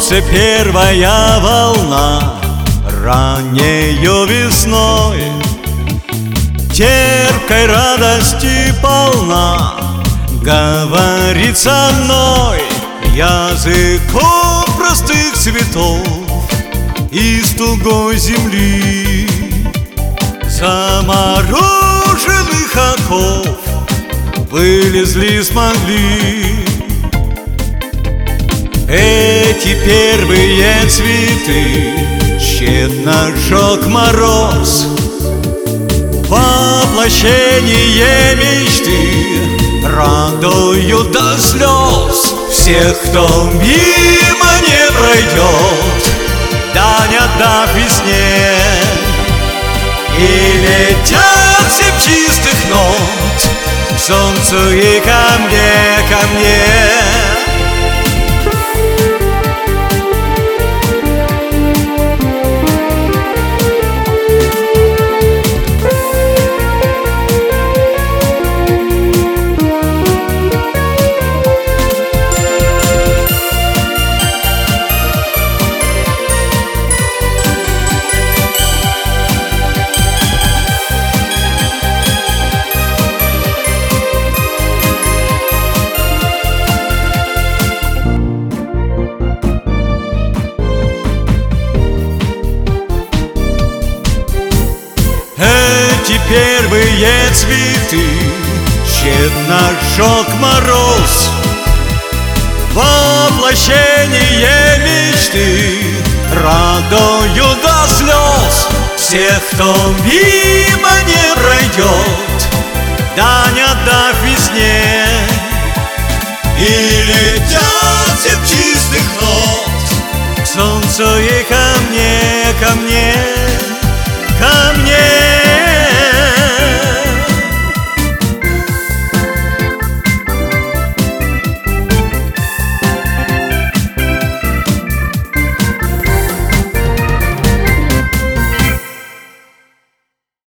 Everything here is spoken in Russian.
Солнце первая волна раннею весной, терпкой радости полна, говорит со мной языком простых цветов из тугой земли, замороженных оков вылезли, смогли. Эти первые цветы тщетно жег мороз, воплощение мечты радуют до слез всех, кто мимо не пройдет, да не отдав весне. И летят все чистых нот к солнцу и ко мне, ко мне. Эти первые цветы тщетно жег мороз, воплощение мечты радуют до слез всех, кто мимо не пройдет, да не отдав весне. И летят все чистых нот к солнцу и ко мне, ко мне, ко мне.